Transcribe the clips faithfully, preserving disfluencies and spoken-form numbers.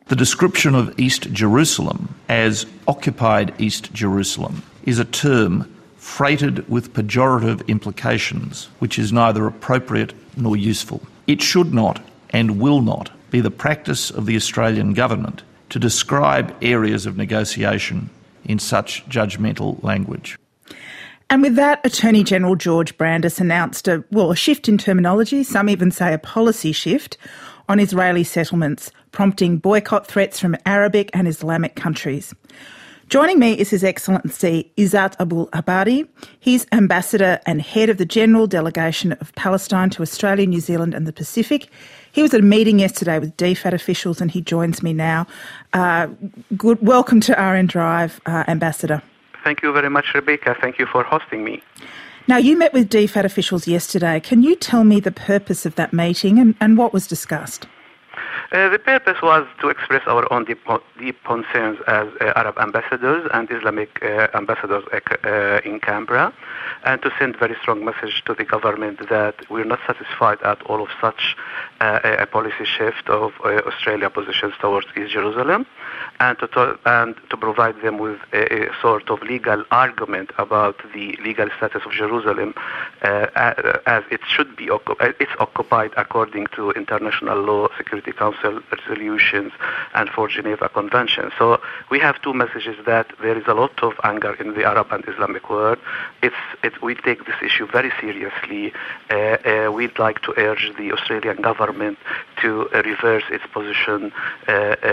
The description of East Jerusalem as occupied East Jerusalem is a term freighted with pejorative implications, which is neither appropriate nor useful. It should not and will not be the practice of the Australian government to describe areas of negotiation in such judgmental language. And with that, Attorney General George Brandis announced a, well, a shift in terminology, some even say a policy shift, on Israeli settlements, prompting boycott threats from Arabic and Islamic countries. Joining me is His Excellency Izzat Abul Abadi. He's Ambassador and Head of the General Delegation of Palestine to Australia, New Zealand and the Pacific. He was at a meeting yesterday with D FAT officials and he joins me now. Uh, good, welcome to R N Drive, uh, Ambassador. Thank you very much, Rebecca. Thank you for hosting me. Now, you met with D FAT officials yesterday. Can you tell me the purpose of that meeting and, and what was discussed? Uh, the purpose was to express our own deep, deep concerns as uh, Arab ambassadors and Islamic uh, ambassadors uh, in Canberra, and to send very strong message to the government that we're not satisfied at all of such uh, a policy shift of uh, Australia positions towards East Jerusalem, and to, to and to provide them with a, a sort of legal argument about the legal status of Jerusalem uh, as it should be. It's occupied according to international law, Security Council resolutions, and for Geneva Convention. So we have two messages: that there is a lot of anger in the Arab and Islamic world. It's it, we take this issue very seriously. Uh, uh, we'd like to urge the Australian government to uh, reverse its position uh, uh,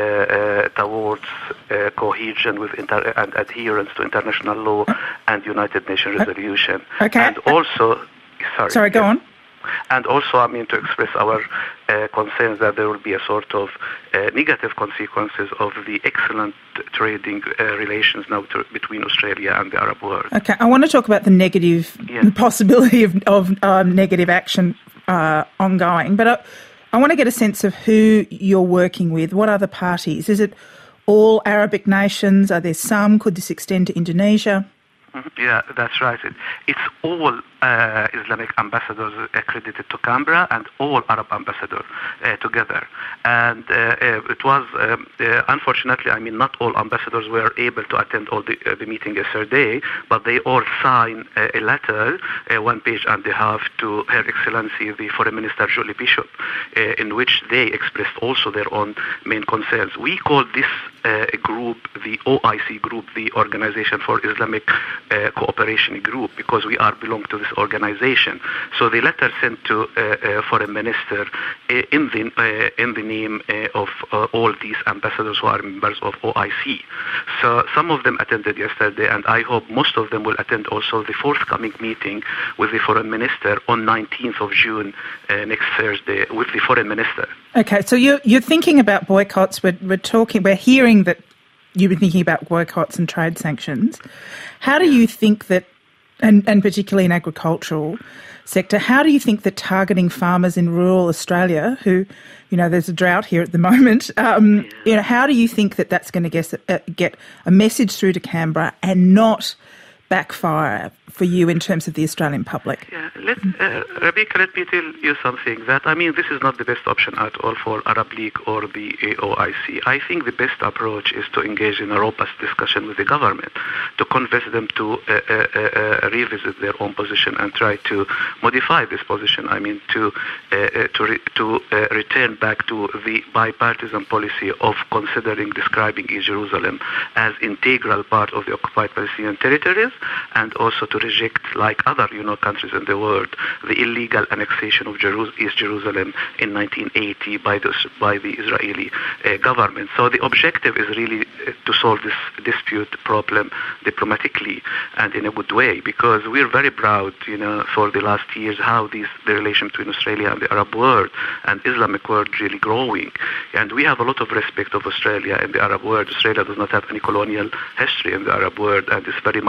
uh, towards uh, cohesion with inter- and adherence to international law and United Nations resolution. Okay. And also, sorry. Sorry, go on. And also, I mean, to express our uh, concerns that there will be a sort of uh, negative consequences of the excellent trading uh, relations now to, between Australia and the Arab world. Okay, I want to talk about the negative, yes. the possibility of, of um, negative action uh, ongoing, but I, I want to get a sense of who you're working with. What other parties? Is it all Arabic nations? Are there some? Could this extend to Indonesia? Yeah, that's right. It, it's all uh, Islamic ambassadors accredited to Canberra and all Arab ambassadors uh, together. And uh, uh, it was, um, uh, unfortunately, I mean, not all ambassadors were able to attend all the, uh, the meeting yesterday, but they all signed uh, a letter, uh, one page and a half, to Her Excellency, the Foreign Minister Julie Bishop, uh, in which they expressed also their own main concerns. We call this uh, group the O I C group, the Organization for Islamic Uh, cooperation group, because we are belong to this organization. So the letter sent to uh, uh, foreign minister uh, in the uh, in the name uh, of uh, all these ambassadors who are members of O I C. So some of them attended yesterday, and I hope most of them will attend also the forthcoming meeting with the foreign minister on nineteenth of June uh, next Thursday with the foreign minister. Okay, so you're you're thinking about boycotts. We're we're talking. We're hearing that you've been thinking about boycotts and trade sanctions. How do you think that, and, and particularly in agricultural sector, how do you think that targeting farmers in rural Australia, who, you know, there's a drought here at the moment, um, you know, how do you think that that's going to get, uh, get a message through to Canberra and not backfire for you in terms of the Australian public? Yeah, let, uh, Rebecca, let me tell you something. That, I mean, this is not the best option at all for Arab League or the O I C. I think the best approach is to engage in a robust discussion with the government, to convince them to uh, uh, uh, revisit their own position and try to modify this position. I mean, to uh, uh, to re- to uh, return back to the bipartisan policy of considering describing East Jerusalem as integral part of the occupied Palestinian territories, and also to reject, like other, you know, countries in the world, the illegal annexation of Jeru- East Jerusalem in nineteen eighty by the by the Israeli uh, government. So the objective is really uh, to solve this dispute problem diplomatically and in a good way, because we're very proud, you know, for the last years how these the relation between Australia and the Arab world and Islamic world really growing, and we have a lot of respect of Australia and the Arab world. Australia does not have any colonial history in the Arab world, and it's very multicultural.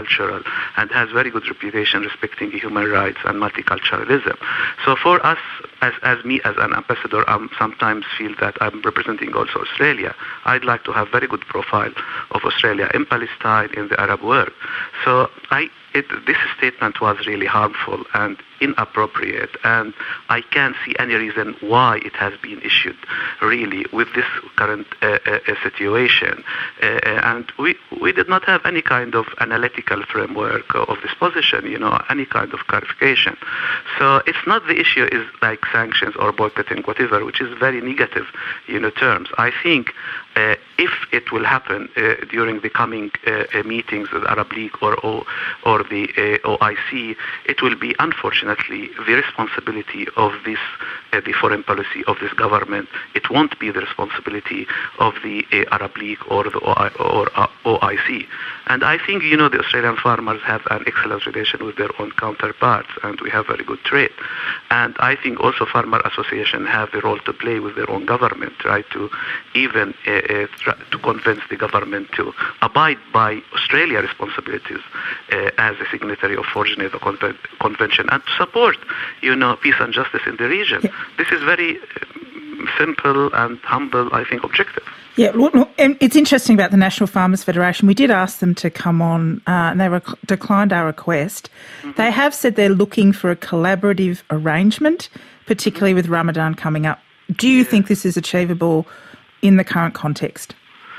multicultural and has very good reputation respecting human rights and multiculturalism. So for us, as, as me as an ambassador, I sometimes feel that I'm representing also Australia. I'd like to have very good profile of Australia in Palestine, in the Arab world. So I It, this statement was really harmful and inappropriate, and I can't see any reason why it has been issued, really, with this current uh, uh, situation. Uh, and we we did not have any kind of analytical framework of this position, you know, any kind of clarification. So it's not the issue is like sanctions or boycotting, whatever, which is very negative, you know, terms. I think uh, if it will happen uh, during the coming uh, uh, meetings of the Arab League or or, or the uh, O I C, it will be unfortunately the responsibility of this, uh, the foreign policy of this government. It won't be the responsibility of the uh, Arab League or the O I, or uh, O I C. And I think, you know, the Australian farmers have an excellent relation with their own counterparts, and we have very good trade. And I think also farmer association have a role to play with their own government, right, to even uh, uh, try to convince the government to abide by Australia responsibilities uh, as a signatory of forging the Conven- convention and to support, you know, peace and justice in the region. Yeah. This is very um, simple and humble, I think, objective. Yeah, look, look, it's interesting about the National Farmers Federation. We did ask them to come on uh, and they rec- declined our request. Mm-hmm. They have said they're looking for a collaborative arrangement, particularly mm-hmm. with Ramadan coming up. Do you yeah. think this is achievable in the current context?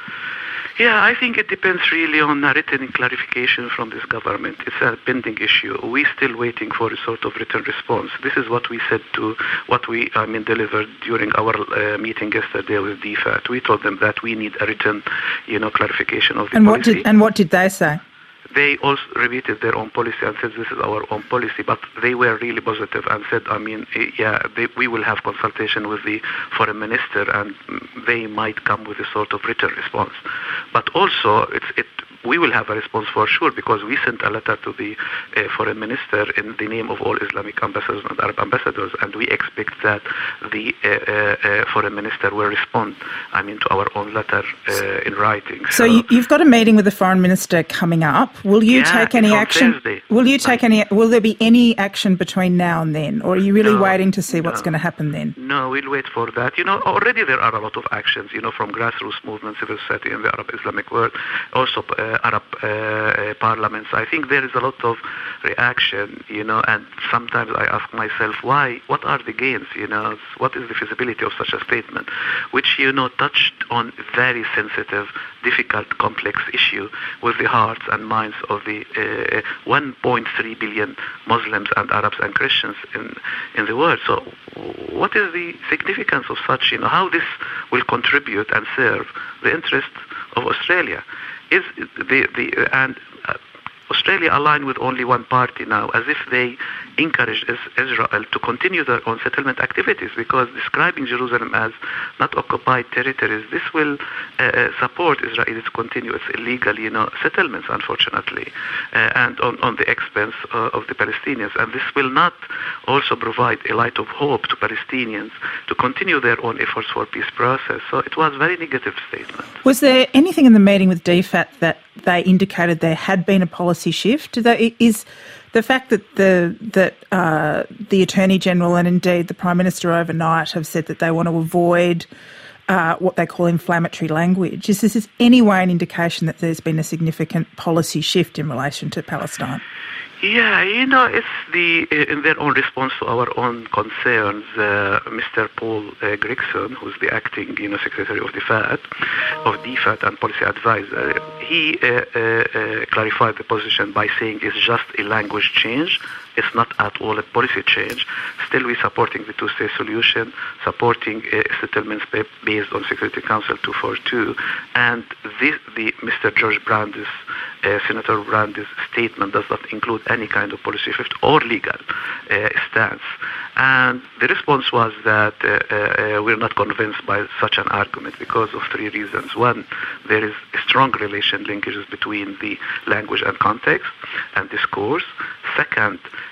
Yeah, I think it depends really on a written clarification from this government. It's a pending issue. We're still waiting for a sort of written response. This is what we said to, what we, I mean, delivered during our uh, meeting yesterday with D F A T. We told them that we need a written, you know, clarification of the and policy. What did, and what did they say? They also repeated their own policy and said this is our own policy, but they were really positive and said, I mean, yeah, they, we will have consultation with the foreign minister and they might come with a sort of written response. But also, it's, it, we will have a response for sure because we sent a letter to the uh, foreign minister in the name of all Islamic ambassadors and Arab ambassadors, and we expect that the uh, uh, foreign minister will respond, I mean, to our own letter uh, in writing. So, so you, you've got a meeting with the foreign minister coming up. Will you yeah, take any action? Thursday. Will you take any? Will there be any action between now and then, or are you really no, waiting to see no, what's going to happen then? No, we'll wait for that. You know, already there are a lot of actions, you know, from grassroots movements, civil society in the Arab Islamic world, also uh, Arab uh, uh, parliaments. I think there is a lot of reaction, you know, and sometimes I ask myself, why? What are the gains? You know, what is the feasibility of such a statement, which you know touched on very sensitive, difficult, complex issue with the hearts and minds of the uh, one point three billion Muslims and Arabs and Christians in in the world. So, what is the significance of such? You know, how this will contribute and serve the interests of Australia? Is the the and uh, Australia aligned with only one party now, as if they encourage Israel to continue their own settlement activities, because describing Jerusalem as not occupied territories, this will uh, support Israel to continue its illegal, you know, settlements, unfortunately, uh, and on, on the expense uh, of the Palestinians. And this will not also provide a light of hope to Palestinians to continue their own efforts for peace process. So it was a very negative statement. Was there anything in the meeting with D F A T that they indicated there had been a policy shift? Is the fact that the that uh, the Attorney General and indeed the Prime Minister overnight have said that they want to avoid uh, what they call inflammatory language, is this any way an indication that there's been a significant policy shift in relation to Palestine? Yeah, you know, it's the in their own response to our own concerns. Uh, Mister Paul uh, Gregson, who's the acting, you know, Secretary of D F A T, of D F A T and Policy Advisor, he uh, uh, uh, clarified the position by saying it's just a language change. It's not at all a policy change. Still, we're supporting the two-state solution, supporting uh, settlements based on Security Council two forty-two, and this, the Mister George Brandis, uh, Senator Brandis' statement does not include any kind of policy shift or legal uh, stance. And the response was that uh, uh, we're not convinced by such an argument because of three reasons. One, there is a strong relation linkages between the language and context and discourse. Second,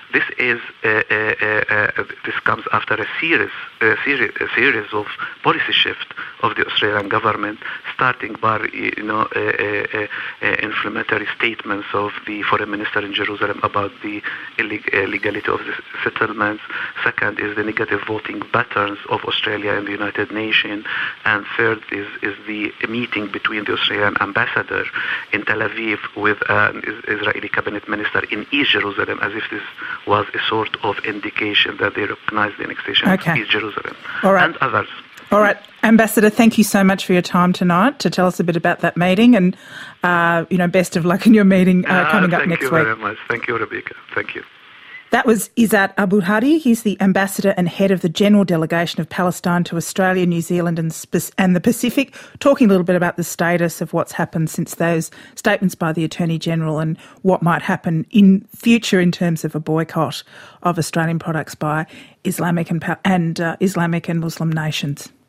this is uh, uh, uh, this comes after a series, a series, a series of policy shift of the Australian government, starting by you know uh, uh, uh, inflammatory statements of the foreign minister in Jerusalem about the illeg- illegality of the settlements. Second is the negative voting patterns of Australia in the United Nations, and third is is the meeting between the Australian ambassador in Tel Aviv with an Israeli cabinet minister in East Jerusalem, as if this was a sort of indication that they recognize the annexation okay. of East Jerusalem. All right. And others. All right. Ambassador, thank you so much for your time tonight to tell us a bit about that meeting, and, uh, you know, best of luck in your meeting uh, coming uh, up next week. Thank you very much. Thank you, Rebecca. Thank you. That was Izzat Abu Hadi. He's the ambassador and head of the General Delegation of Palestine to Australia, New Zealand and, and the Pacific, talking a little bit about the status of what's happened since those statements by the Attorney General and what might happen in future in terms of a boycott of Australian products by Islamic and, and uh, Islamic and Muslim nations.